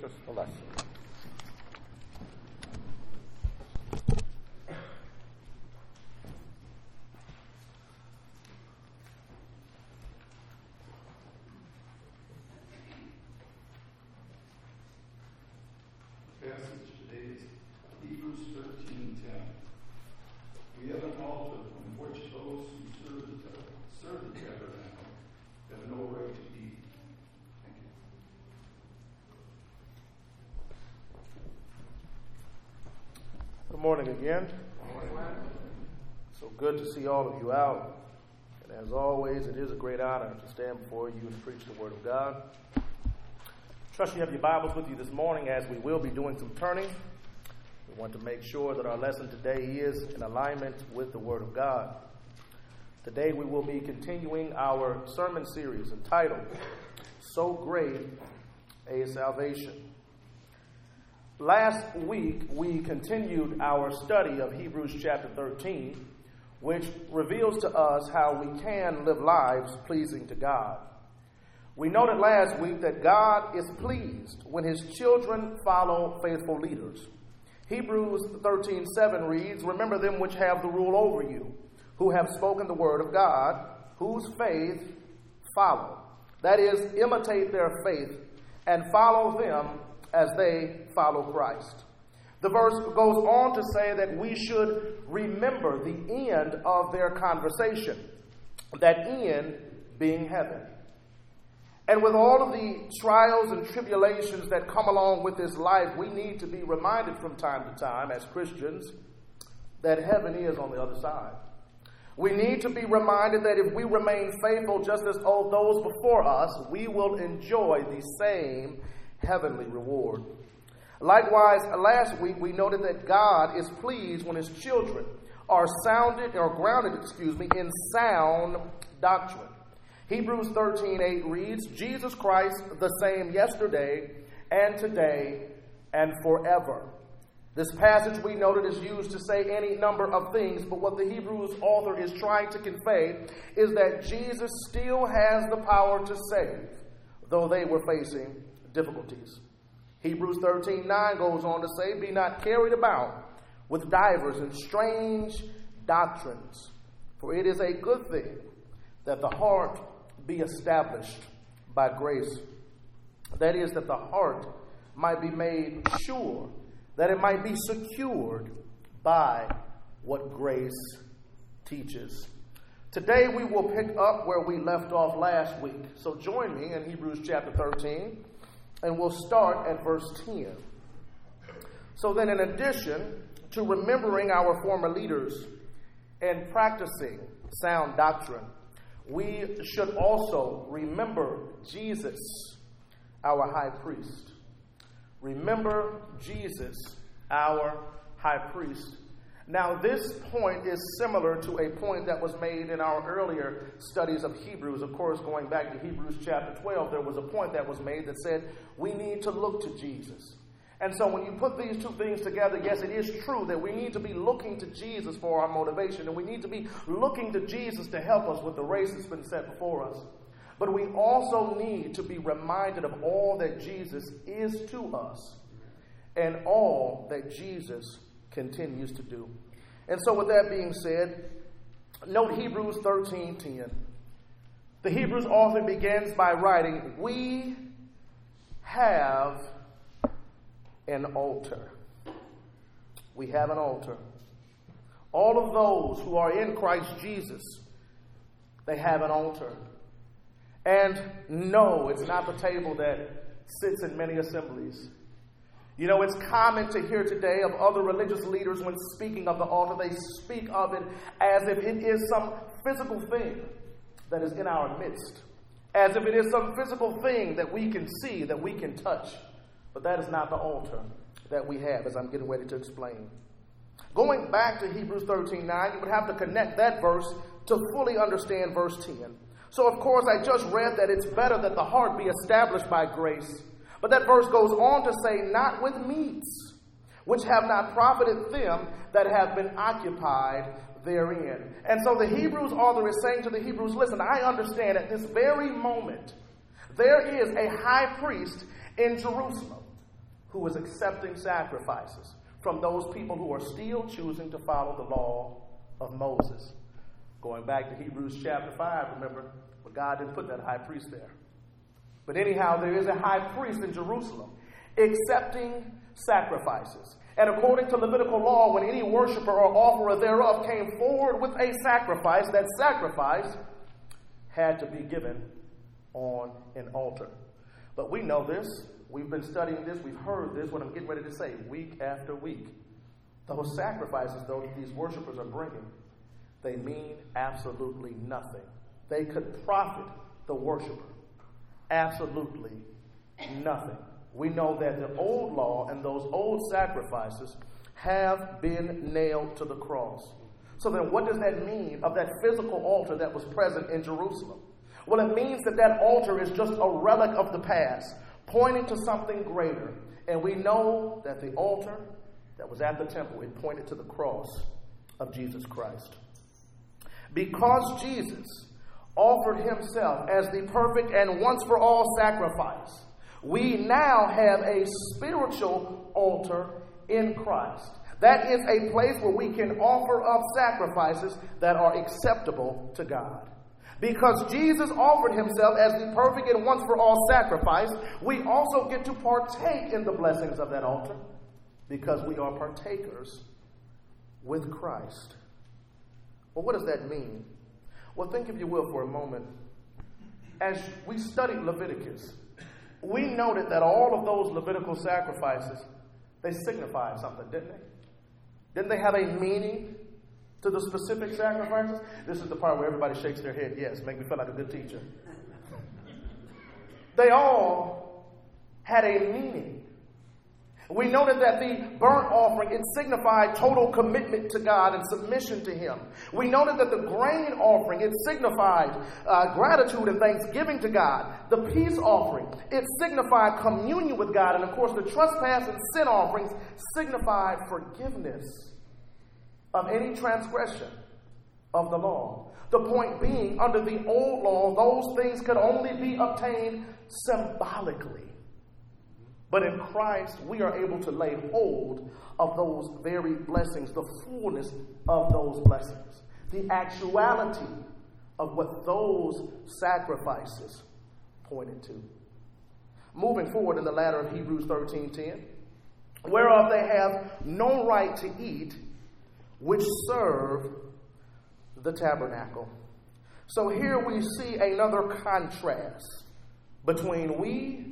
Bless you. Passage today is Hebrews 13:10. We have an altar from which those who serve the tabernacle have no right to eat. Thank you. Good morning again. So good to see all of you out. And as always, it is a great honor to stand before you and preach the Word of God. Trust you have your Bibles with you this morning, as we will be doing some turning. We want to make sure that our lesson today is in alignment with the Word of God. Today we will be continuing our sermon series entitled, So Great a Salvation. Last week we continued our study of Hebrews chapter 13, which reveals to us how we can live lives pleasing to God. We noted last week that God is pleased when his children follow faithful leaders. Hebrews 13:7 reads, Remember them which have the rule over you, who have spoken the word of God, whose faith follow. That is, imitate their faith and follow them as they follow Christ. The verse goes on to say that we should remember the end of their conversation, that end being heaven. And with all of the trials and tribulations that come along with this life, we need to be reminded from time to time as Christians that heaven is on the other side. We need to be reminded that if we remain faithful just as those before us, we will enjoy the same heavenly reward. Likewise, last week we noted that God is pleased when his children are grounded in sound doctrine. Hebrews 13:8 reads, Jesus Christ the same yesterday and today and forever. This passage we noted is used to say any number of things, but what the Hebrews author is trying to convey is that Jesus still has the power to save, though they were facing difficulties. Hebrews 13:9 goes on to say, Be not carried about with divers and strange doctrines, for it is a good thing that the heart be established by grace. That is, that the heart might be made sure, that it might be secured by what grace teaches. Today we will pick up where we left off last week. So join me in Hebrews chapter 13, and we'll start at verse 10. So then, in addition to remembering our former leaders and practicing sound doctrine, we should also remember Jesus, our high priest. Remember Jesus, our high priest. Now, this point is similar to a point that was made in our earlier studies of Hebrews. Of course, going back to Hebrews chapter 12, there was a point that was made that said we need to look to Jesus. And so when you put these two things together, yes, it is true that we need to be looking to Jesus for our motivation, and we need to be looking to Jesus to help us with the race that's been set before us. But we also need to be reminded of all that Jesus is to us and all that Jesus continues to do. And so with that being said, note Hebrews 13:10. The Hebrews author begins by writing, We have an altar. We have an altar. All of those who are in Christ Jesus, they have an altar. And no, it's not the table that sits in many assemblies. You know, it's common to hear today of other religious leaders when speaking of the altar, they speak of it as if it is some physical thing that is in our midst. As if it is some physical thing that we can see, that we can touch. But that is not the altar that we have, as I'm getting ready to explain. Going back to Hebrews 13:9, you would have to connect that verse to fully understand verse 10. So, of course, I just read that it's better that the heart be established by grace. But that verse goes on to say, not with meats, which have not profited them that have been occupied therein. And so the Hebrews author is saying to the Hebrews, listen, I understand at this very moment there is a high priest in Jerusalem. who is accepting sacrifices from those people who are still choosing to follow the law of Moses. Going back to Hebrews chapter 5, remember, but God didn't put that high priest there. But anyhow, there is a high priest in Jerusalem accepting sacrifices. And according to Levitical law, when any worshiper or offerer thereof came forward with a sacrifice, that sacrifice had to be given on an altar. But we know this. We've been studying this. We've heard this, what I'm getting ready to say, week after week. Those sacrifices, though, that these worshipers are bringing, they mean absolutely nothing. They could profit the worshiper absolutely nothing. We know that the old law and those old sacrifices have been nailed to the cross. So then what does that mean of that physical altar that was present in Jerusalem? Well, it means that that altar is just a relic of the past, pointing to something greater. And we know that the altar that was at the temple, it pointed to the cross of Jesus Christ. Because Jesus offered himself as the perfect and once for all sacrifice, we now have a spiritual altar in Christ. That is a place where we can offer up sacrifices that are acceptable to God. Because Jesus offered himself as the perfect and once for all sacrifice, we also get to partake in the blessings of that altar because we are partakers with Christ. Well, what does that mean? Well, think, if you will, for a moment. As we studied Leviticus, we noted that all of those Levitical sacrifices, they signified something, didn't they? Didn't they have a meaning to the specific sacrifices? This is the part where everybody shakes their head. Yes, make me feel like a good teacher. They all had a meaning. We noted that the burnt offering, it signified total commitment to God and submission to him. We noted that the grain offering, it signified gratitude and thanksgiving to God. The peace offering, it signified communion with God. And of course, the trespass and sin offerings signified forgiveness of any transgression of the law. The point being, under the old law, those things could only be obtained symbolically. But in Christ, we are able to lay hold of those very blessings, the fullness of those blessings, the actuality of what those sacrifices pointed to. Moving forward in the ladder of Hebrews 13:10, whereof they have no right to eat, which serve the tabernacle. So here we see another contrast between we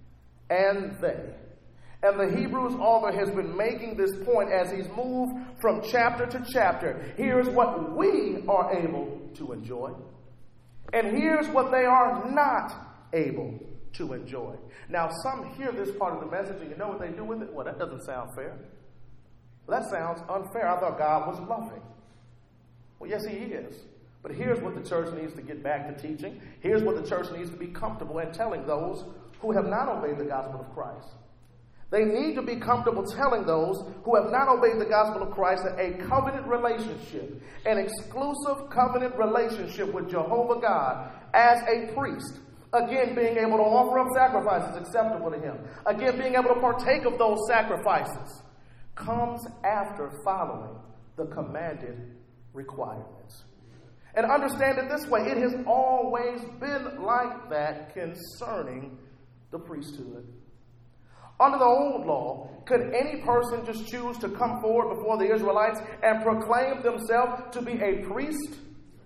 and they. And the Hebrews author has been making this point as he's moved from chapter to chapter. Here's what we are able to enjoy, and here's what they are not able to enjoy. Now, some hear this part of the message and you know what they do with it? Well, that doesn't sound fair. That sounds unfair. I thought God was loving. Well, yes, he is. But here's what the church needs to get back to teaching. Here's what the church needs to be comfortable in telling those who have not obeyed the gospel of Christ. They need to be comfortable telling those who have not obeyed the gospel of Christ that a covenant relationship, an exclusive covenant relationship with Jehovah God as a priest, again being able to offer up sacrifices acceptable to him, again being able to partake of those sacrifices, comes after following the commanded requirements. And understand it this way, it has always been like that concerning the priesthood. Under the old law, could any person just choose to come forward before the Israelites and proclaim themselves to be a priest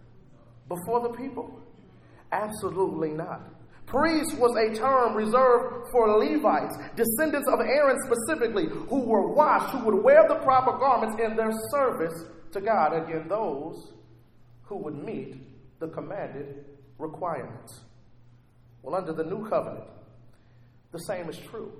before the people? Absolutely not. Priest was a term reserved for Levites, descendants of Aaron specifically, who were washed, who would wear the proper garments in their service to God. Again, those who would meet the commanded requirements. Well, under the new covenant, the same is true.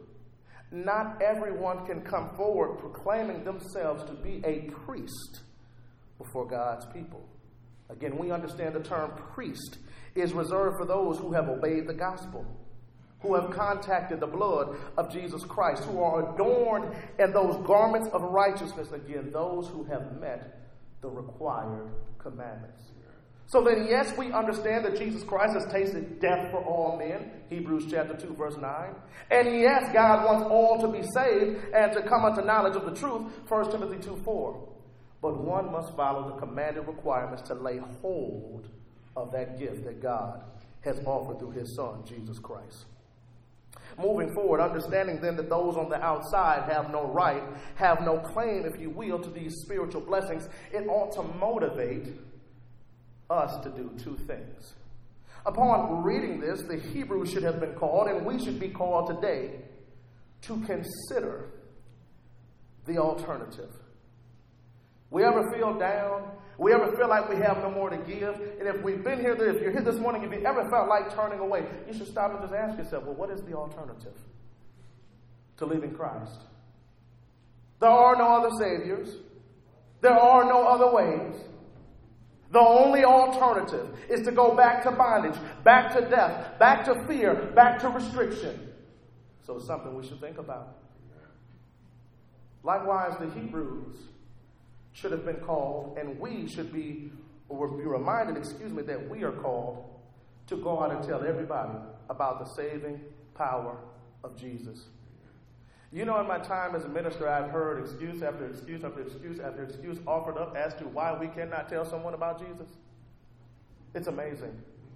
Not everyone can come forward proclaiming themselves to be a priest before God's people. Again, we understand the term priest is reserved for those who have obeyed the gospel, who have contacted the blood of Jesus Christ, who are adorned in those garments of righteousness. Again, those who have met the required commandments. So then, yes, we understand that Jesus Christ has tasted death for all men, Hebrews chapter 2, verse 9. And yes, God wants all to be saved and to come unto knowledge of the truth, 1 Timothy 2, 4. But one must follow the commanded requirements to lay hold of that gift that God has offered through his Son, Jesus Christ. Moving forward, understanding then that those on the outside have no right, have no claim, if you will, to these spiritual blessings, it ought to motivate us to do two things. Upon reading this, the Hebrews should have been called, and we should be called today, to consider the alternative. We ever feel down? We ever feel like we have no more to give? And if we've been here, if you're here this morning, if you ever felt like turning away, you should stop and just ask yourself, well, what is the alternative to leaving Christ? There are no other saviors. There are no other ways. The only alternative is to go back to bondage, back to death, back to fear, back to restriction. So it's something we should think about. Likewise, the Hebrews should have been called, and we should be reminded, that we are called to go out and tell everybody about the saving power of Jesus. You know, in my time as a minister, I've heard excuse after excuse after excuse after excuse offered up as to why we cannot tell someone about Jesus. It's amazing.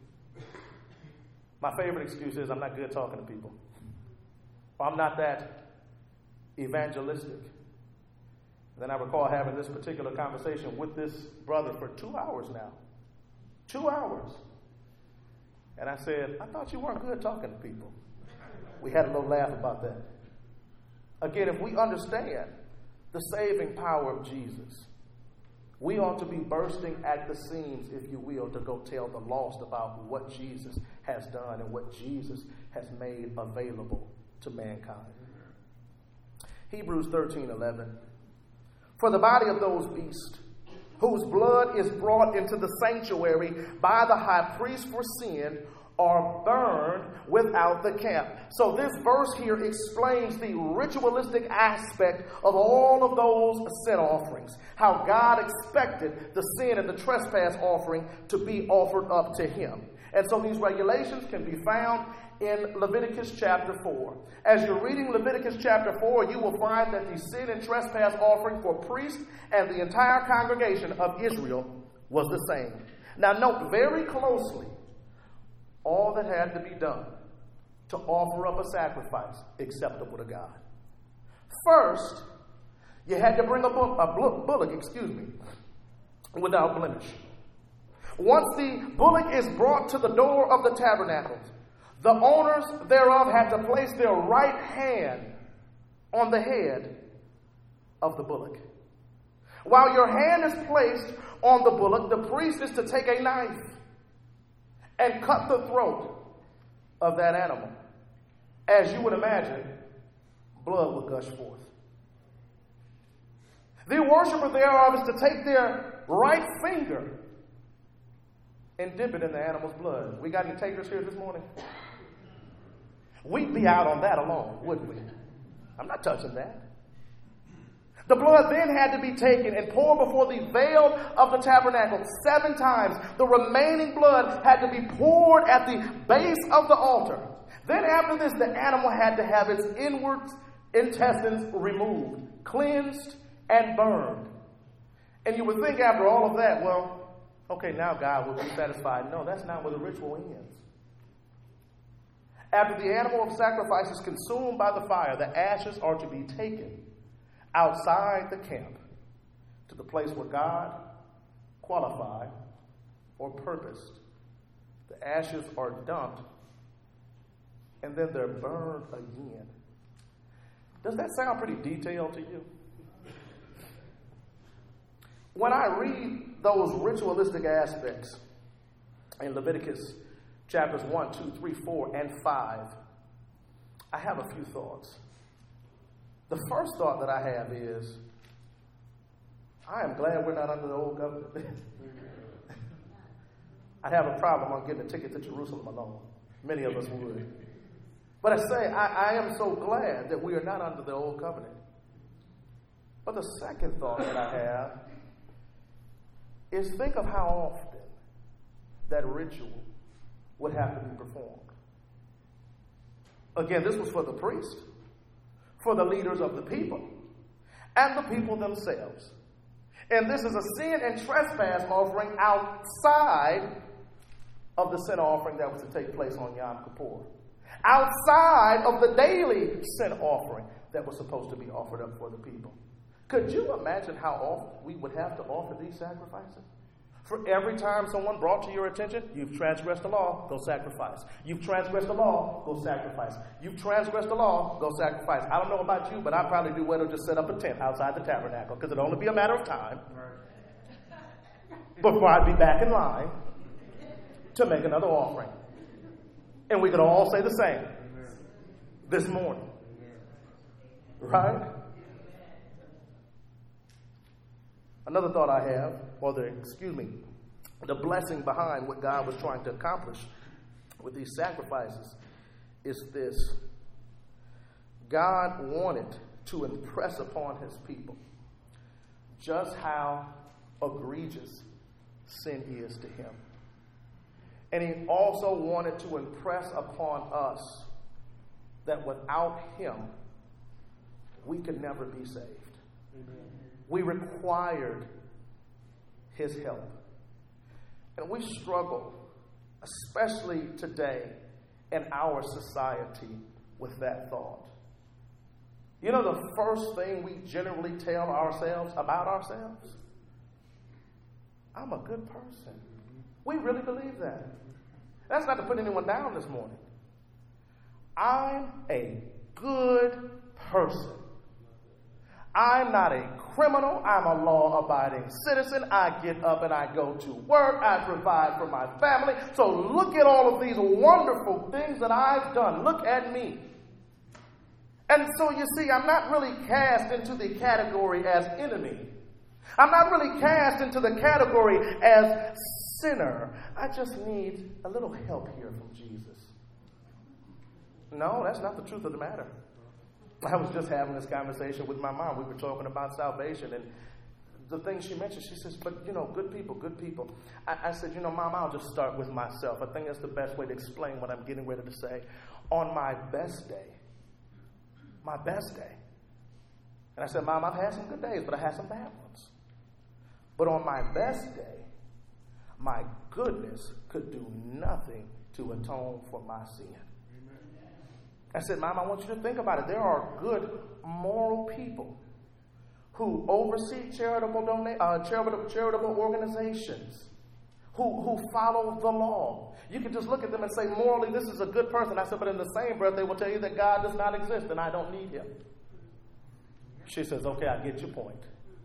My favorite excuse is I'm not good talking to people. Or I'm not that evangelistic. Then I recall having this particular conversation with this brother for 2 hours now. 2 hours. And I said, I thought you weren't good talking to people. We had a little laugh about that. Again, if we understand the saving power of Jesus, we ought to be bursting at the seams, if you will, to go tell the lost about what Jesus has done and what Jesus has made available to mankind. Hebrews 13:11. For the body of those beasts, whose blood is brought into the sanctuary by the high priest for sin, are burned without the camp. So this verse here explains the ritualistic aspect of all of those sin offerings. How God expected the sin and the trespass offering to be offered up to him. And so these regulations can be found in Leviticus chapter 4. As you're reading Leviticus chapter 4, you will find that the sin and trespass offering for priests and the entire congregation of Israel was the same. Now note very closely all that had to be done to offer up a sacrifice acceptable to God. First, you had to bring a bullock, without blemish. Once the bullock is brought to the door of the tabernacle, the owners thereof had to place their right hand on the head of the bullock. While your hand is placed on the bullock, the priest is to take a knife and cut the throat of that animal. As you would imagine, blood would gush forth. The worshiper thereof is to take their right finger and dip it in the animal's blood. We got any takers here this morning? We'd be out on that alone, wouldn't we? I'm not touching that. The blood then had to be taken and poured before the veil of the tabernacle 7 times. The remaining blood had to be poured at the base of the altar. Then after this, the animal had to have its inward intestines removed, cleansed, and burned. And you would think after all of that, well, okay, now God will be satisfied. No, that's not where the ritual ends. After the animal of sacrifice is consumed by the fire, the ashes are to be taken outside the camp to the place where God qualified or purposed. The ashes are dumped and then they're burned again. Does that sound pretty detailed to you? When I read those ritualistic aspects in Leviticus chapters 1, 2, 3, 4, and 5, I have a few thoughts. The first thought that I have is, I am glad we're not under the old covenant. I'd have a problem on getting a ticket to Jerusalem alone. Many of us would. But I am so glad that we are not under the old covenant. But the second thought that I have is, think of how often that ritual would have to be performed. Again, this was for the priest, for the leaders of the people, and the people themselves. And this is a sin and trespass offering outside of the sin offering that was to take place on Yom Kippur. Outside of the daily sin offering that was supposed to be offered up for the people. Could you imagine how often we would have to offer these sacrifices? For every time someone brought to your attention, you've transgressed the law, go sacrifice. You've transgressed the law, go sacrifice. You've transgressed the law, go sacrifice. I don't know about you, but I'd probably do well to just set up a tent outside the tabernacle, because it'll only be a matter of time before I'd be back in line to make another offering. And we could all say the same this morning. Right? Another thought I have, the blessing behind what God was trying to accomplish with these sacrifices is this. God wanted to impress upon his people just how egregious sin is to him. And he also wanted to impress upon us that without him, we could never be saved. Amen. We required his help. And we struggle, especially today in our society, with that thought. You know the first thing we generally tell ourselves about ourselves? I'm a good person. We really believe that. That's not to put anyone down this morning. I'm a good person. I'm not a criminal. I'm a law-abiding citizen. I get up and I go to work. I provide for my family. So look at all of these wonderful things that I've done. Look at me. And so you see, I'm not really cast into the category as enemy. I'm not really cast into the category as sinner. I just need a little help here from Jesus. No, that's not the truth of the matter. I was just having this conversation with my mom. We were talking about salvation, and the thing she mentioned, she says, but, good people, good people. I said, Mom, I'll just start with myself. I think that's the best way to explain what I'm getting ready to say. On my best day, and I said, Mom, I've had some good days, but I had some bad ones. But on my best day, my goodness could do nothing to atone for my sin. I said, Mom, I want you to think about it. There are good, moral people who oversee charitable organizations, who follow the law. You can just look at them and say, morally, this is a good person. I said, but in the same breath, they will tell you that God does not exist and I don't need him. She says, okay, I get your point.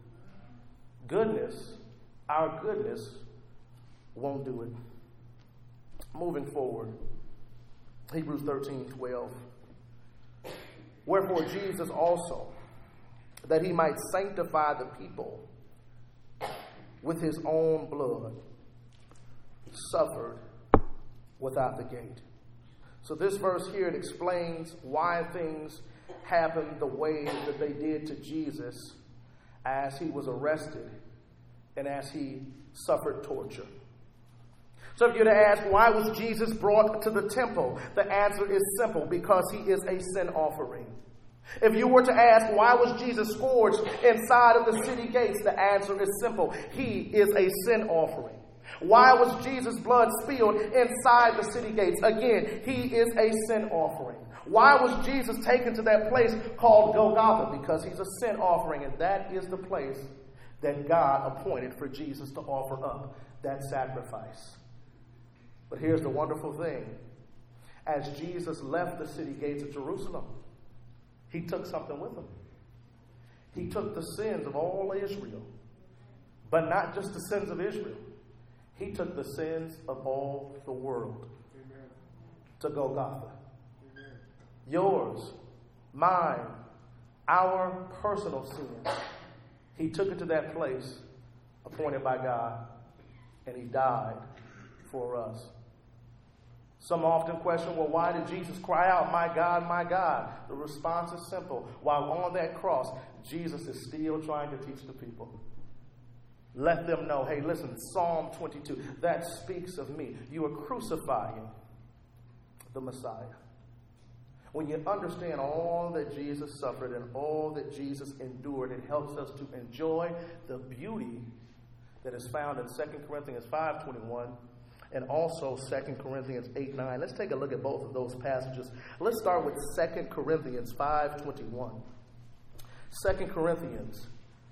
Our goodness won't do it. Moving forward, Hebrews 13:12. Wherefore Jesus also, that he might sanctify the people with his own blood, suffered without the gate. So this verse here, it explains why things happened the way that they did to Jesus as he was arrested and as he suffered torture. So if you're to ask, why was Jesus brought to the temple? The answer is simple, because he is a sin offering. If you were to ask, why was Jesus scourged inside of the city gates? The answer is simple. He is a sin offering. Why was Jesus' blood spilled inside the city gates? Again, he is a sin offering. Why was Jesus taken to that place called Golgotha? Because he's a sin offering, and that is the place that God appointed for Jesus to offer up that sacrifice. But here's the wonderful thing. As Jesus left the city gates of Jerusalem, he took something with him. He took the sins of all Israel, but not just the sins of Israel. He took the sins of all the world. Amen. To Golgotha. Amen. Yours, mine, our personal sins. He took it to that place appointed by God, and he died for us. Some often question, well, why did Jesus cry out, my God, my God? The response is simple. While on that cross, Jesus is still trying to teach the people. Let them know, hey, listen, Psalm 22, that speaks of me. You are crucifying the Messiah. When you understand all that Jesus suffered and all that Jesus endured, it helps us to enjoy the beauty that is found in 2 Corinthians 5:21 and also 2 Corinthians 8:9. Let's take a look at both of those passages. Let's start with 2 Corinthians 5:21. 2 Corinthians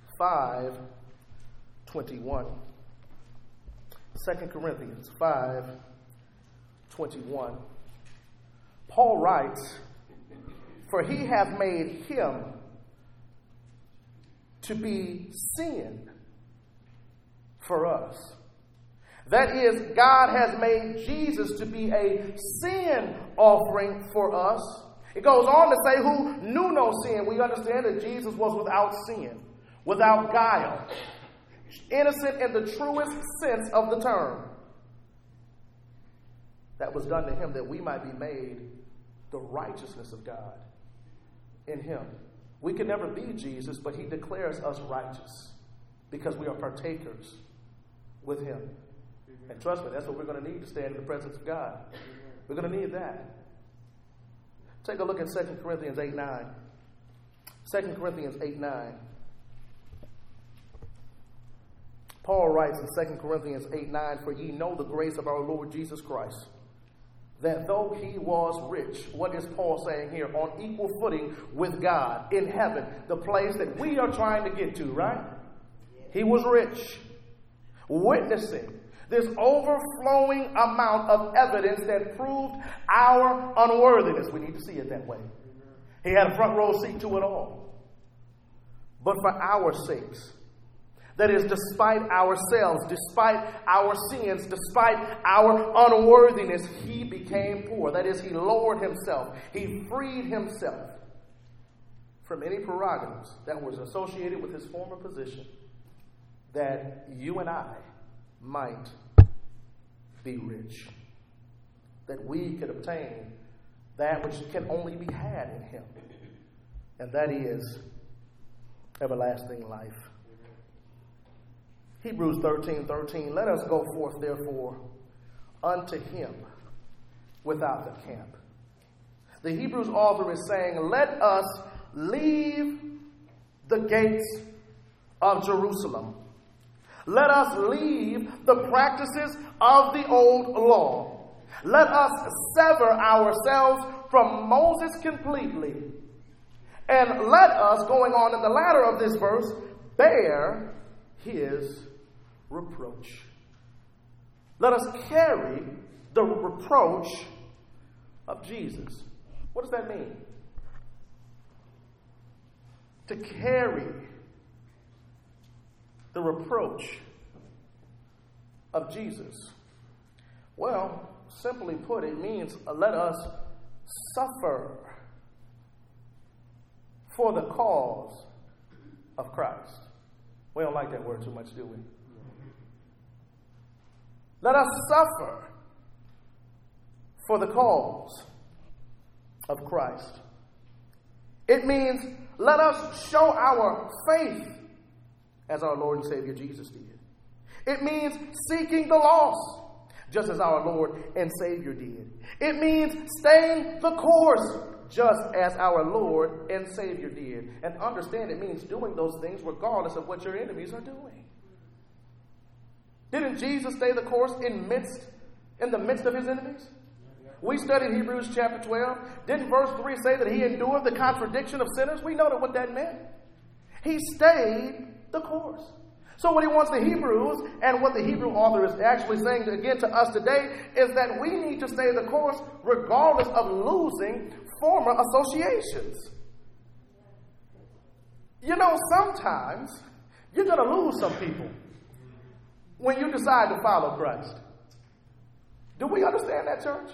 5:21. 2 Corinthians 5:21. Paul writes, "For he hath made him to be sin for us." That is, God has made Jesus to be a sin offering for us. It goes on to say, who knew no sin. We understand that Jesus was without sin, without guile, innocent in the truest sense of the term. That was done to him that we might be made the righteousness of God in him. We can never be Jesus, but he declares us righteous because we are partakers with him. And trust me, that's what we're going to need to stand in the presence of God. We're going to need that. Take a look at 2 Corinthians 8:9. 2 Corinthians 8:9. Paul writes in 2 Corinthians 8:9, "For ye know the grace of our Lord Jesus Christ, that though he was rich," what is Paul saying here? On equal footing with God in heaven, the place that we are trying to get to, right? He was rich, witnessing this overflowing amount of evidence that proved our unworthiness. We need to see it that way. He had a front row seat to it all. But for our sakes, that is, despite ourselves, despite our sins, despite our unworthiness, he became poor. That is, he lowered himself. He freed himself from any prerogatives that was associated with his former position, that you and I might be rich, that we could obtain that which can only be had in him, and that is everlasting life. Hebrews 13:13, "Let us go forth therefore unto him without the camp." The Hebrews author is saying, let us leave the gates of Jerusalem. Let us leave the practices of the old law. Let us sever ourselves from Moses completely. And let us, going on in the latter of this verse, bear his reproach. Let us carry the reproach of Jesus. What does that mean? To carry the reproach of Jesus. Well, simply put, it means let us suffer for the cause of Christ. We don't like that word too much, do we? Let us suffer for the cause of Christ. It means let us show our faith as our Lord and Savior Jesus did. It means seeking the lost, just as our Lord and Savior did. It means staying the course, just as our Lord and Savior did. And understand, it means doing those things regardless of what your enemies are doing. Didn't Jesus stay the course in the midst of his enemies? We studied Hebrews chapter 12. Didn't verse 3 say that he endured the contradiction of sinners? We know what that meant. He stayed the course. So what he wants the Hebrews, and what the Hebrew author is actually saying again to us today, is that we need to stay the course regardless of losing former associations. You know, sometimes you're going to lose some people when you decide to follow Christ. Do we understand that, church?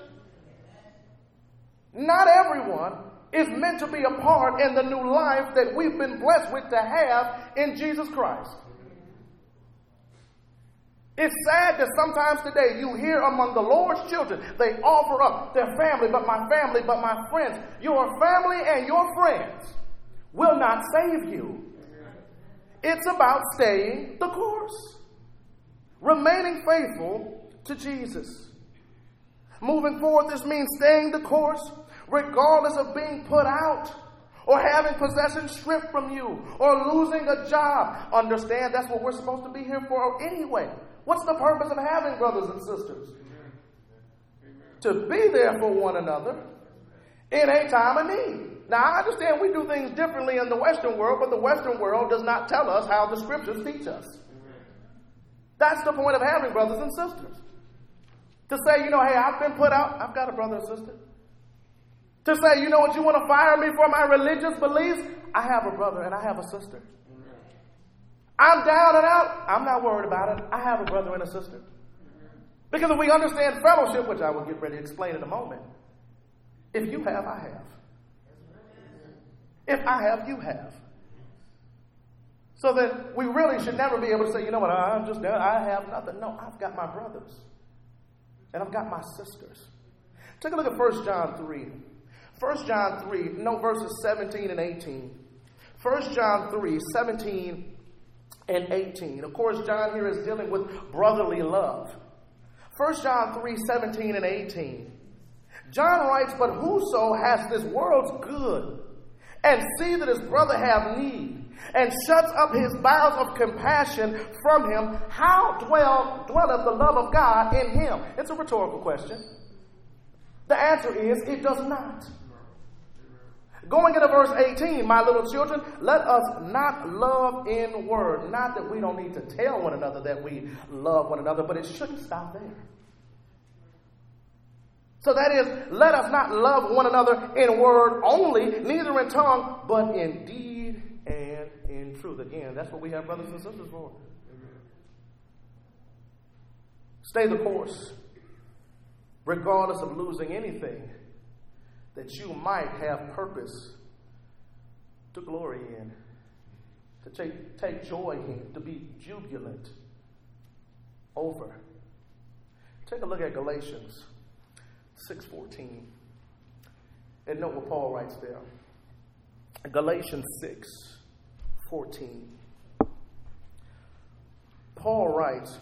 Not everyone is meant to be a part in the new life that we've been blessed with to have in Jesus Christ. It's sad that sometimes today you hear among the Lord's children, they offer up their family, but my friends. Your family and your friends will not save you. It's about staying the course, remaining faithful to Jesus. Moving forward, this means staying the course regardless of being put out or having possessions stripped from you or losing a job. Understand that's what we're supposed to be here for anyway. What's the purpose of having brothers and sisters? To be there for one another in a time of need. Now, I understand we do things differently in the Western world, but the Western world does not tell us how the scriptures teach us. That's the point of having brothers and sisters. To say, hey, I've been put out. I've got a brother or sister. To say, you know what, you want to fire me for my religious beliefs? I have a brother and I have a sister. I'm down and out. I'm not worried about it. I have a brother and a sister. Because if we understand fellowship, which I will get ready to explain in a moment, if you have, I have. If I have, you have. So that we really should never be able to say, you know what, I'm just down, I have nothing. No, I've got my brothers. And I've got my sisters. Take a look at 1 John 3. 1 John 3, note verses 17 and 18. 1 John 3, 17 and 18. Of course, John here is dealing with brotherly love. 1 John 3, 17 and 18. John writes, but whoso has this world's good, and see that his brother have need, and shuts up his bowels of compassion from him, how dwelleth the love of God in him? It's a rhetorical question. The answer is, it does not. Going into verse 18, my little children, let us not love in word. Not that we don't need to tell one another that we love one another, but it shouldn't stop there. So that is, let us not love one another in word only, neither in tongue, but in deed and in truth. Again, that's what we have brothers and sisters for. Stay the course, regardless of losing anything that you might have purpose to glory in, to take joy in, to be jubilant over. Take a look at Galatians 6:14. And note what Paul writes there. Galatians 6:14. Paul writes,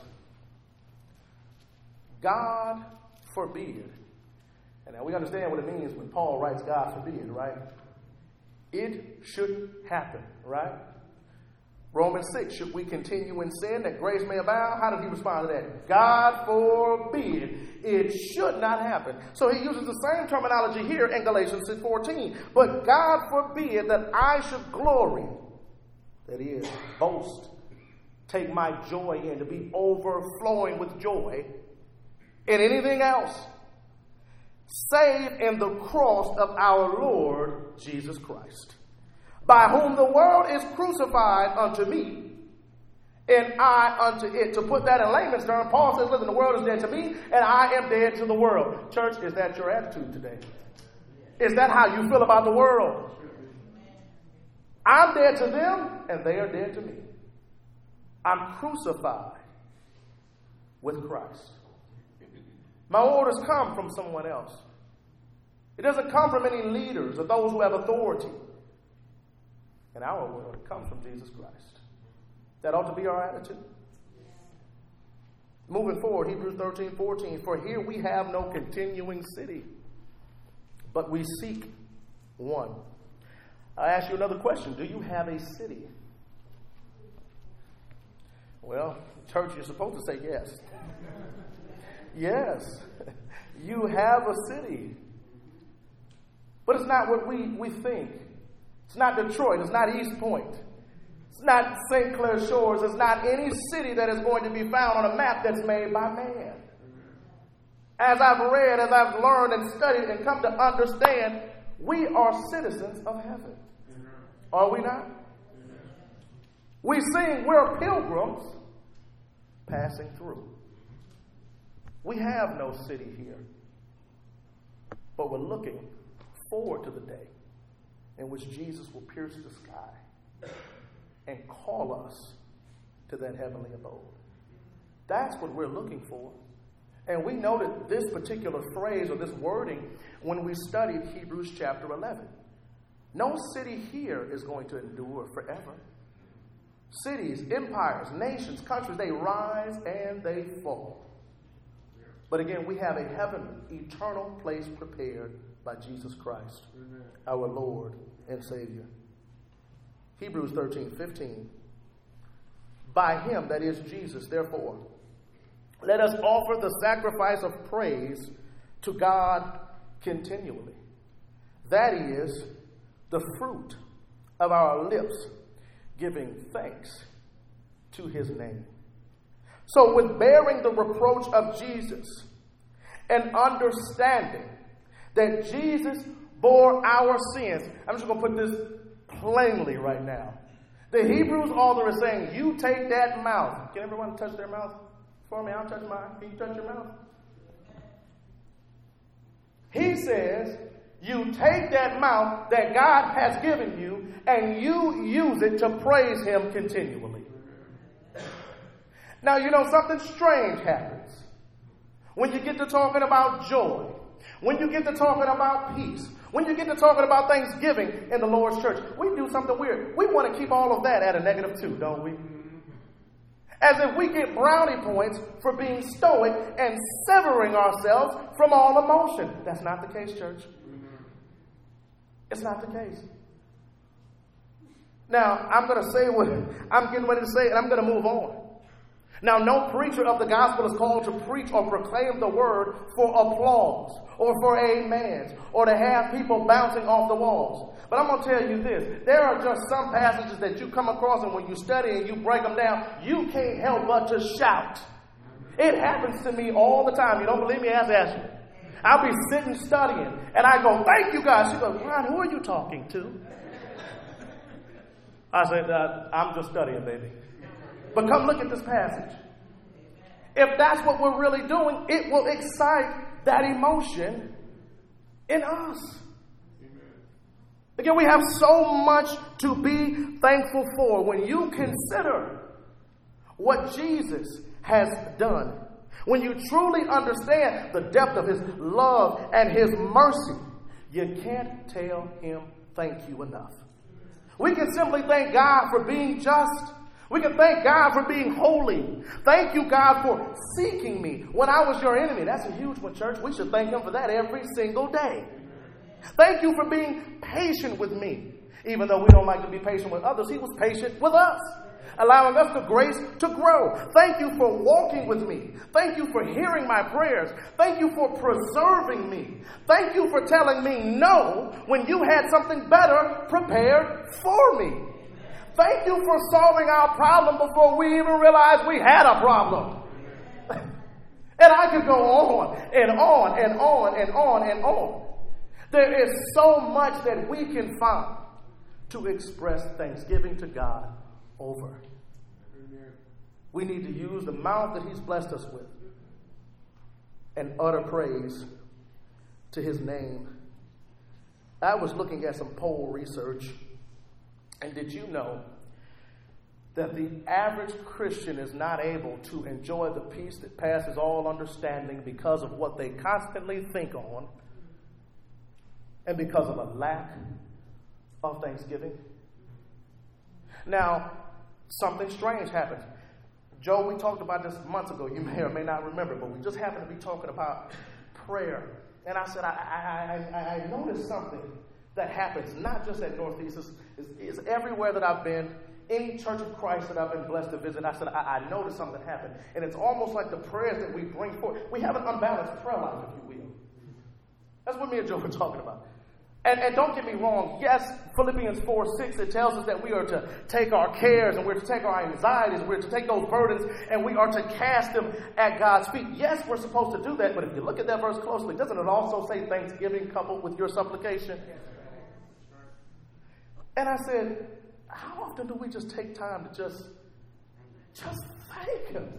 God forbid. And now we understand what it means when Paul writes God forbid, right? It shouldn't happen, right? Romans 6, should we continue in sin that grace may abound? How did he respond to that? God forbid. It should not happen. So he uses the same terminology here in Galatians 6:14. But God forbid that I should glory, that is, boast, take my joy in, to be overflowing with joy in anything else, save in the cross of our Lord Jesus Christ, by whom the world is crucified unto me, and I unto it. To put that in layman's terms, Paul says, listen, the world is dead to me, and I am dead to the world. Church, is that your attitude today? Is that how you feel about the world? I'm dead to them, and they are dead to me. I'm crucified with Christ. My orders come from someone else. It doesn't come from any leaders or those who have authority. In our world, it comes from Jesus Christ. That ought to be our attitude. Moving forward, Hebrews 13:14. For here we have no continuing city, but we seek one. I ask you another question. Do you have a city? Well, church, you're supposed to say yes. Yes, you have a city. But it's not what we think. It's not Detroit. It's not East Point. It's not St. Clair Shores. It's not any city that is going to be found on a map that's made by man. As I've read, as I've learned and studied and come to understand, we are citizens of heaven. Are we not? We sing, we're pilgrims passing through. We have no city here, but we're looking forward to the day in which Jesus will pierce the sky and call us to that heavenly abode. That's what we're looking for. And we noted this particular phrase or this wording when we studied Hebrews chapter 11. No city here is going to endure forever. Cities, empires, nations, countries, they rise and they fall. But again, we have a heavenly, eternal place prepared by Jesus Christ, our Lord and Savior. Hebrews 13:15. By him, that is Jesus, therefore, let us offer the sacrifice of praise to God continually. That is the fruit of our lips, giving thanks to his name. So with bearing the reproach of Jesus and understanding that Jesus bore our sins, I'm just going to put this plainly right now. The Hebrews author is saying, you take that mouth. Can everyone touch their mouth for me? I'll touch mine. Can you touch your mouth? He says, you take that mouth that God has given you and you use it to praise him continually. Now, you know, something strange happens when you get to talking about joy, when you get to talking about peace, when you get to talking about Thanksgiving in the Lord's church. We do something weird. We want to keep all of that at a -2, don't we? As if we get brownie points for being stoic and severing ourselves from all emotion. That's not the case, church. It's not the case. Now, I'm going to say what I'm getting ready to say, and I'm going to move on. Now, no preacher of the gospel is called to preach or proclaim the word for applause or for amens or to have people bouncing off the walls. But I'm going to tell you this. There are just some passages that you come across, and when you study and you break them down, you can't help but to shout. It happens to me all the time. You don't believe me? Ask you. I'll be sitting studying, and I go, thank you, God. She goes, Ron, who are you talking to? I said, I'm just studying, baby. But come look at this passage. If that's what we're really doing, it will excite that emotion in us. Again, we have so much to be thankful for when you consider what Jesus has done. When you truly understand the depth of his love and his mercy, you can't tell him thank you enough. We can simply thank God for being just. We can thank God for being holy. Thank you, God, for seeking me when I was your enemy. That's a huge one, church. We should thank him for that every single day. Thank you for being patient with me. Even though we don't like to be patient with others, he was patient with us, allowing us the grace to grow. Thank you for walking with me. Thank you for hearing my prayers. Thank you for preserving me. Thank you for telling me no when you had something better prepared for me. Thank you for solving our problem before we even realized we had a problem. And I could go on and on and on and on and on. There is so much that we can find to express thanksgiving to God over. We need to use the mouth that he's blessed us with and utter praise to his name. I was looking at some poll research, and did you know that the average Christian is not able to enjoy the peace that passes all understanding because of what they constantly think on and because of a lack of thanksgiving? Now, something strange happens. Joe, we talked about this months ago. You may or may not remember, but we just happened to be talking about prayer. And I said, I noticed something that happens, not just at Northeast, it's everywhere that I've been, any church of Christ that I've been blessed to visit. I said, I noticed something happen. And it's almost like the prayers that we bring forth. We have an unbalanced prayer life, if you will. That's what me and Joe were talking about. And don't get me wrong, yes, Philippians 4:6, it tells us that we are to take our cares and we're to take our anxieties, we're to take those burdens and we are to cast them at God's feet. Yes, we're supposed to do that, but if you look at that verse closely, doesn't it also say thanksgiving coupled with your supplication? And I said, how often do we just take time to just thank him?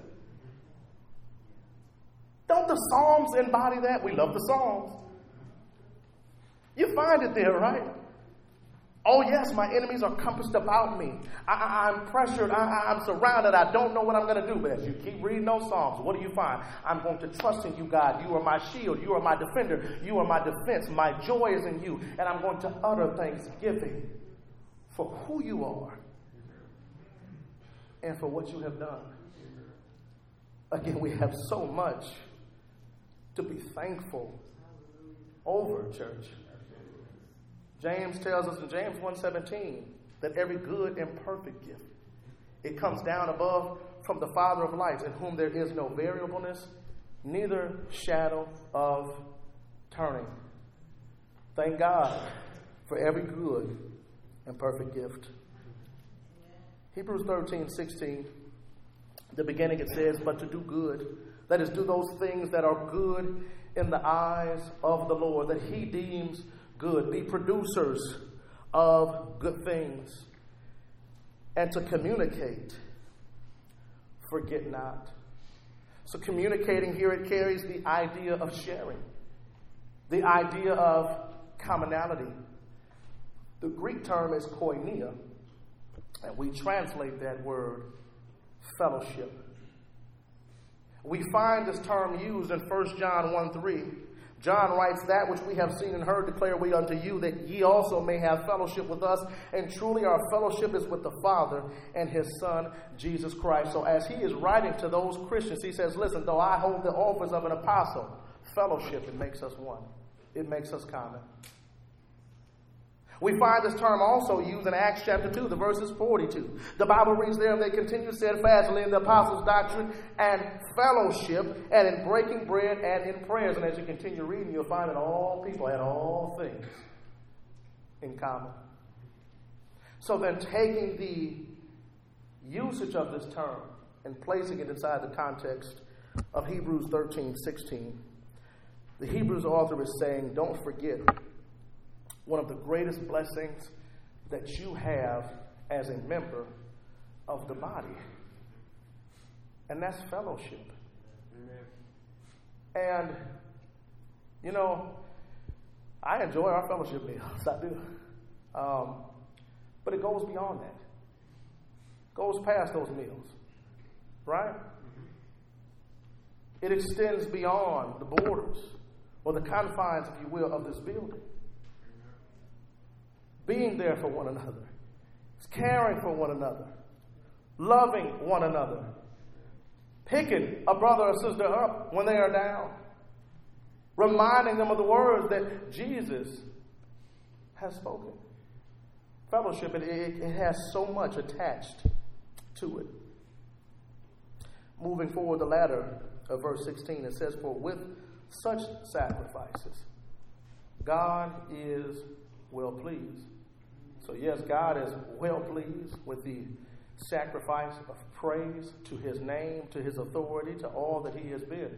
Don't the Psalms embody that? We love the Psalms. You find it there, right? Oh, yes, my enemies are compassed about me. I'm pressured. I'm surrounded. I don't know what I'm going to do. But as you keep reading those Psalms, what do you find? I'm going to trust in you, God. You are my shield. You are my defender. You are my defense. My joy is in you. And I'm going to utter thanksgiving for who you are. and for what you have done. Again, we have so much to be thankful over, church. James tells us in James 1:17 that every good and perfect gift, it comes down above from the Father of lights, in whom there is no variableness, neither shadow of turning. Thank God for every good and perfect gift. Hebrews 13:16, the beginning it says, but to do good, that is, do those things that are good in the eyes of the Lord, that he deems good. Be producers of good things. And to communicate, forget not. So communicating here, it carries the idea of sharing, the idea of commonality. The Greek term is koinonia, and we translate that word fellowship. We find this term used in 1 John 1:3. John writes, that which we have seen and heard declare we unto you, that ye also may have fellowship with us. And truly our fellowship is with the Father and his Son, Jesus Christ. So as he is writing to those Christians, he says, listen, though I hold the office of an apostle, fellowship, it makes us one. It makes us common. We find this term also used in Acts chapter 2, the verses 42. The Bible reads there, and they continue steadfastly in the apostles' doctrine and fellowship, and in breaking bread and in prayers. And as you continue reading, you'll find that all people had all things in common. So then taking the usage of this term and placing it inside the context of Hebrews 13:16, the Hebrews author is saying, don't forget one of the greatest blessings that you have as a member of the body. And that's fellowship. Amen. And, you know, I enjoy our fellowship meals. I do. But it goes beyond that. It goes past those meals. Right? It extends beyond the borders or the confines, if you will, of this building. Being there for one another, caring for one another, loving one another, picking a brother or sister up when they are down, reminding them of the words that Jesus has spoken. Fellowship, it has so much attached to it. Moving forward, the latter of verse 16, it says, for with such sacrifices, God is well pleased. So yes, God is well pleased with the sacrifice of praise to his name, to his authority, to all that he has been.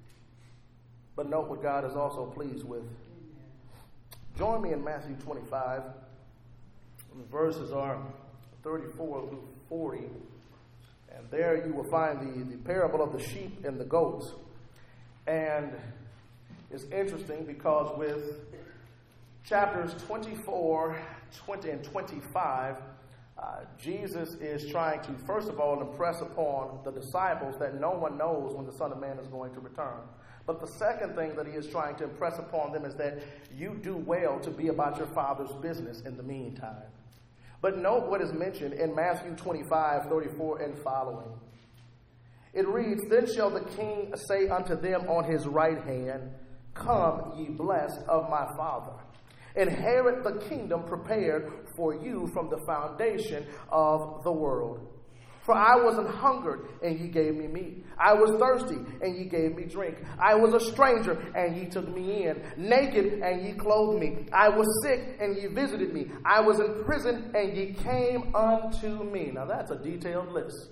But note what God is also pleased with. Join me in Matthew 25. The verses are 34 through 40. And there you will find the parable of the sheep and the goats. And it's interesting because with chapters 24, 20, and 25, Jesus is trying to, first of all, impress upon the disciples that no one knows when the Son of Man is going to return. But the second thing that he is trying to impress upon them is that you do well to be about your Father's business in the meantime. But note what is mentioned in Matthew 25, 34 and following. It reads, then shall the king say unto them on his right hand, come, ye blessed of my Father. Inherit the kingdom prepared for you from the foundation of the world. For I was an hungered, and ye gave me meat. I was thirsty, and ye gave me drink. I was a stranger, and ye took me in. Naked, and ye clothed me. I was sick, and ye visited me. I was in prison, and ye came unto me. Now that's a detailed list.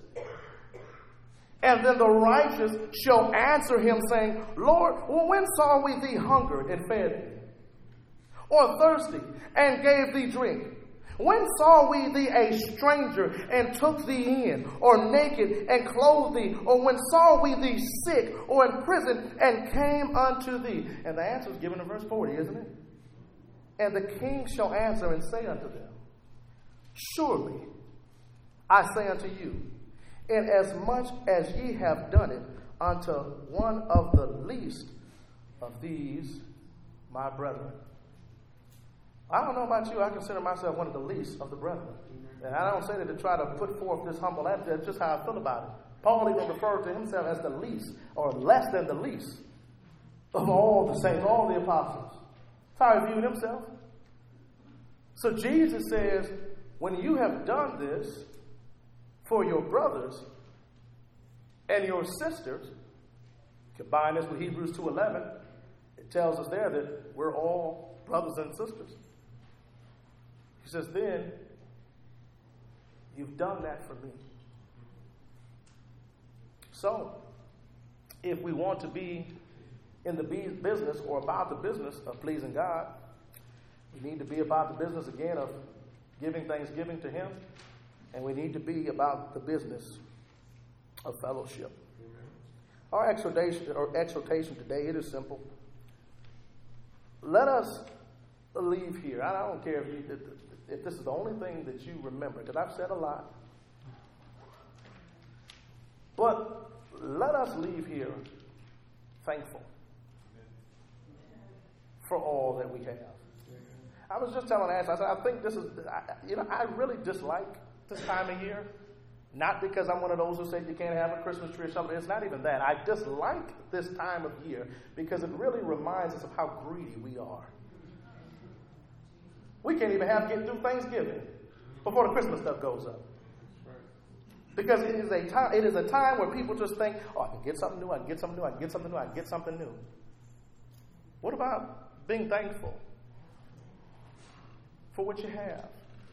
And then the righteous shall answer him, saying, Lord, when saw we thee hungered and fed thee? Or thirsty, and gave thee drink? When saw we thee a stranger, and took thee in? Or naked, and clothed thee? Or when saw we thee sick, or in prison, and came unto thee? And the answer is given in verse 40, isn't it? And the king shall answer and say unto them, surely I say unto you, inasmuch as ye have done it unto one of the least of these, my brethren. I don't know about you, I consider myself one of the least of the brethren. And I don't say that to try to put forth this humble attitude. That's just how I feel about it. Paul even referred to himself as the least, or less than the least, of all the saints, all the apostles. That's how he viewed himself. So Jesus says, when you have done this for your brothers and your sisters, combine this with Hebrews 2:11, it tells us there that we're all brothers and sisters. He says, then you've done that for me. So, if we want to be in the business or about the business of pleasing God, we need to be about the business again of giving thanksgiving to Him, and we need to be about the business of fellowship. Amen. Our exhortation today, it is simple. Let us leave here. I don't care if this is the only thing that you remember, because I've said a lot. But let us leave here thankful for all that we have. I was just telling Ash, I said, I think this is, I really dislike this time of year. Not because I'm one of those who say you can't have a Christmas tree or something. It's not even that. I dislike this time of year because it really reminds us of how greedy we are. We can't even get through Thanksgiving before the Christmas stuff goes up. Because it is a time where people just think, oh, I can get something new, I can get something new, I can get something new, I can get something new. What about being thankful for what you have?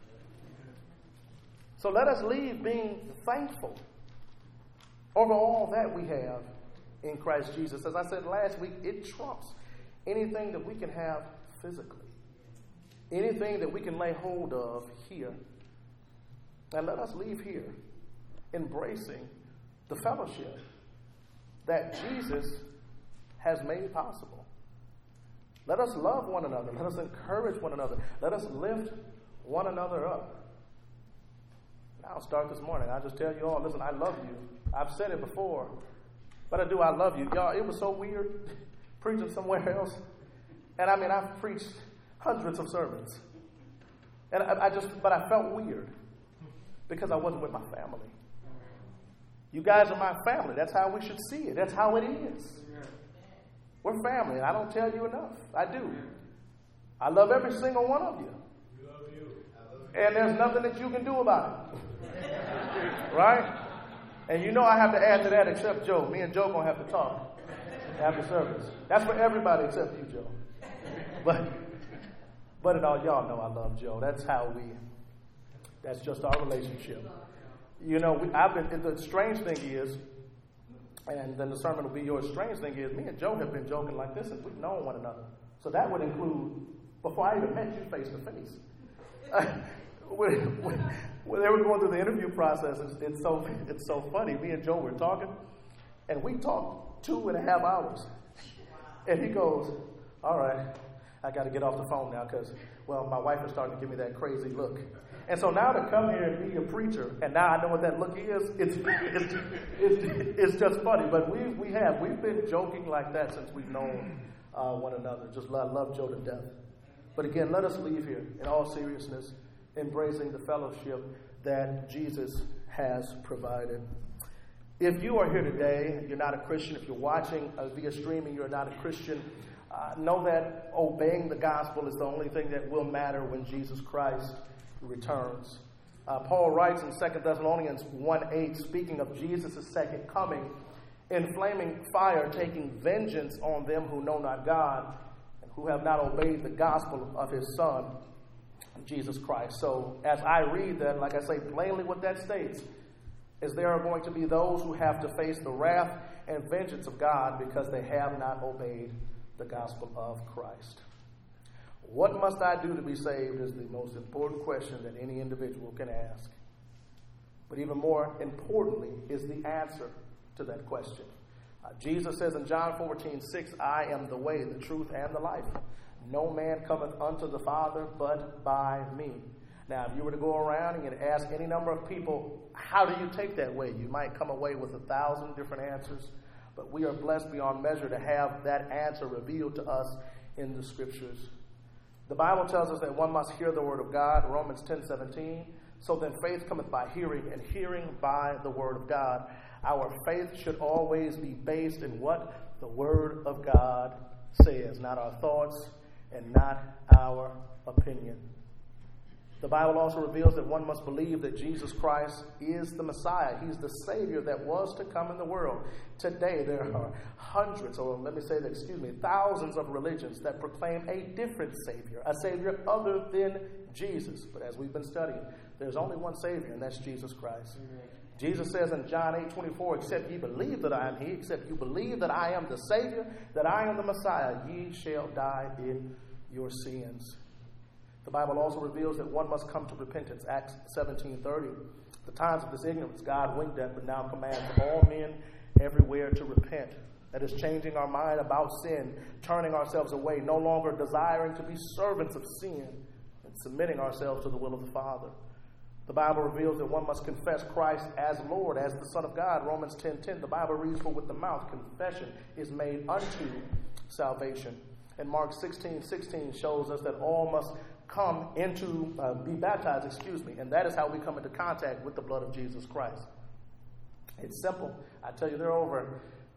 So let us leave being thankful over all that we have in Christ Jesus. As I said last week, it trumps anything that we can have physically, anything that we can lay hold of here. And let us leave here embracing the fellowship that Jesus has made possible. Let us love one another. Let us encourage one another. Let us lift one another up. I'll start this morning. I'll just tell you all, listen, I love you. I've said it before, but I love you. Y'all, it was so weird preaching somewhere else. And I've preached hundreds of sermons. And I felt weird because I wasn't with my family. You guys are my family. That's how we should see it. That's how it is. We're family, and I don't tell you enough. I do. I love every single one of you. We love you. And there's nothing that you can do about it. Right? And you know I have to add to that except Joe. Me and Joe going to have to talk after service. That's for everybody except you, Joe. But it all, y'all know I love Joe. That's just our relationship. You know, the strange thing is, and then the sermon will be yours, strange thing is, me and Joe have been joking like this since we've known one another. So that would include, before I even met you face to face. When they were going through the interview process, it's so funny. Me and Joe were talking, and we talked 2.5 hours. And he goes, all right, I got to get off the phone now because, well, my wife is starting to give me that crazy look. And so now to come here and be a preacher, and now I know what that look is, it's just funny. But we've been joking like that since we've known one another. Just love Joe to death. But again, let us leave here in all seriousness, embracing the fellowship that Jesus has provided. If you are here today, you're not a Christian. If you're watching via streaming, you're not a Christian. Know that obeying the gospel is the only thing that will matter when Jesus Christ returns. Paul writes in 2 Thessalonians 1:8, speaking of Jesus' second coming, in flaming fire, taking vengeance on them who know not God and who have not obeyed the gospel of his Son, Jesus Christ. So as I read that, like I say, plainly what that states is there are going to be those who have to face the wrath and vengeance of God because they have not obeyed the gospel of Christ. What must I do to be saved is the most important question that any individual can ask. But even more importantly is the answer to that question. Jesus says in John 14:6, I am the way, the truth, and the life. No man cometh unto the Father but by me. Now, if you were to go around and ask any number of people, how do you take that way? You might come away with 1,000 different answers. But we are blessed beyond measure to have that answer revealed to us in the Scriptures. The Bible tells us that one must hear the word of God, Romans 10:17. So then faith cometh by hearing, and hearing by the word of God. Our faith should always be based in what the word of God says, not our thoughts and not our opinion. The Bible also reveals that one must believe that Jesus Christ is the Messiah. He's the Savior that was to come in the world. Today there are thousands of religions that proclaim a different Savior, a Savior other than Jesus. But as we've been studying, there's only one Savior, and that's Jesus Christ. Amen. Jesus says in John 8:24, except ye believe that I am He, except you believe that I am the Savior, that I am the Messiah, ye shall die in your sins. The Bible also reveals that one must come to repentance. Acts 17:30. The times of this ignorance God winked at, but now commands all men everywhere to repent. That is changing our mind about sin, turning ourselves away, no longer desiring to be servants of sin, and submitting ourselves to the will of the Father. The Bible reveals that one must confess Christ as Lord, as the Son of God. Romans 10:10. The Bible reads, for with the mouth confession is made unto salvation. And Mark 16:16 shows us that all must be baptized, and that is how we come into contact with the blood of Jesus Christ. It's simple. I tell you, there are over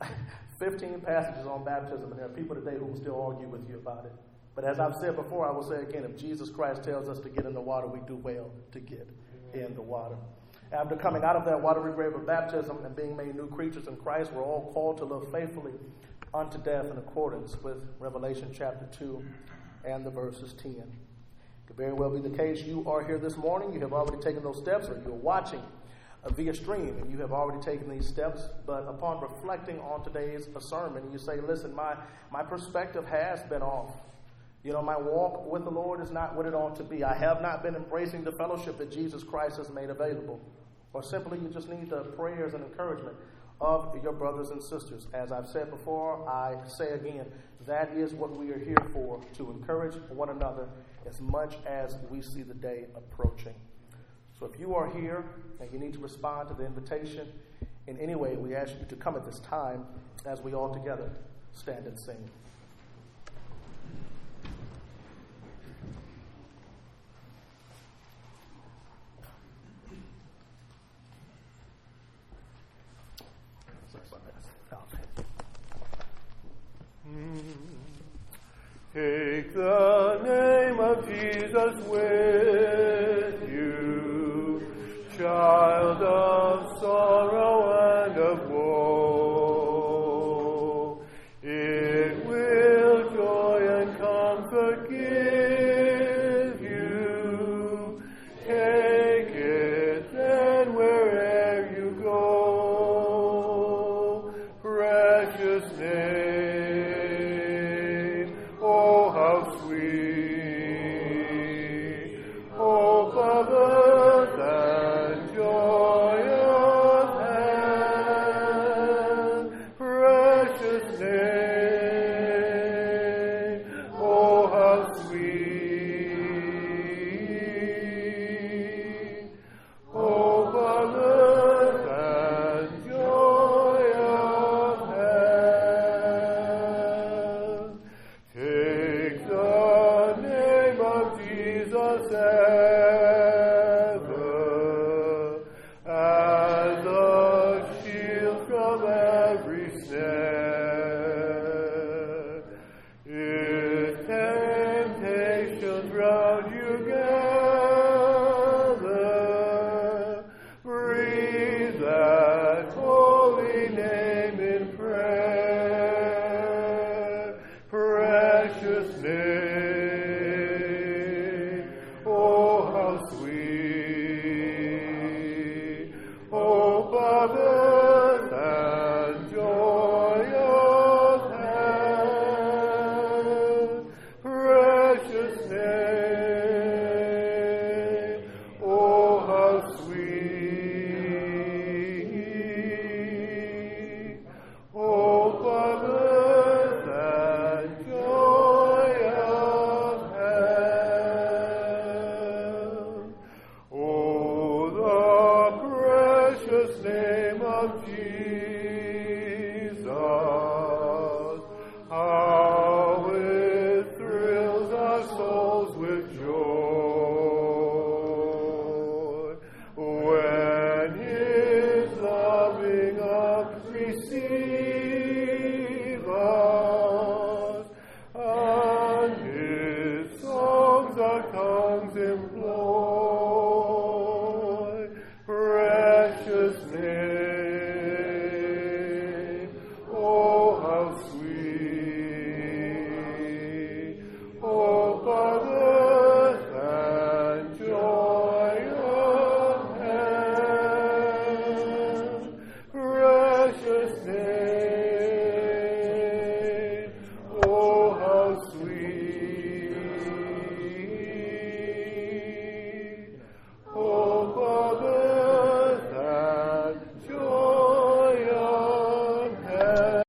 15 passages on baptism, and there are people today who will still argue with you about it. But as I've said before, I will say again, if Jesus Christ tells us to get in the water, we do well to get in the water. After coming out of that watery grave of baptism and being made new creatures in Christ, we're all called to live faithfully unto death in accordance with Revelation chapter 2 and the verses 10. Could very well be the case you are here this morning, you have already taken those steps, or you're watching via stream and you have already taken these steps, but upon reflecting on today's sermon, you say, listen, my perspective has been off. You know, my walk with the Lord is not what it ought to be. I have not been embracing the fellowship that Jesus Christ has made available. Or simply you just need the prayers and encouragement of your brothers and sisters. As I've said before, I say again, that is what we are here for, to encourage one another as much as we see the day approaching. So if you are here and you need to respond to the invitation in any way, we ask you to come at this time as we all together stand and sing. Take the name of Jesus with you, child of sorrow and of woe. It will joy and comfort give you. Take it then where'er you go. Precious name. precious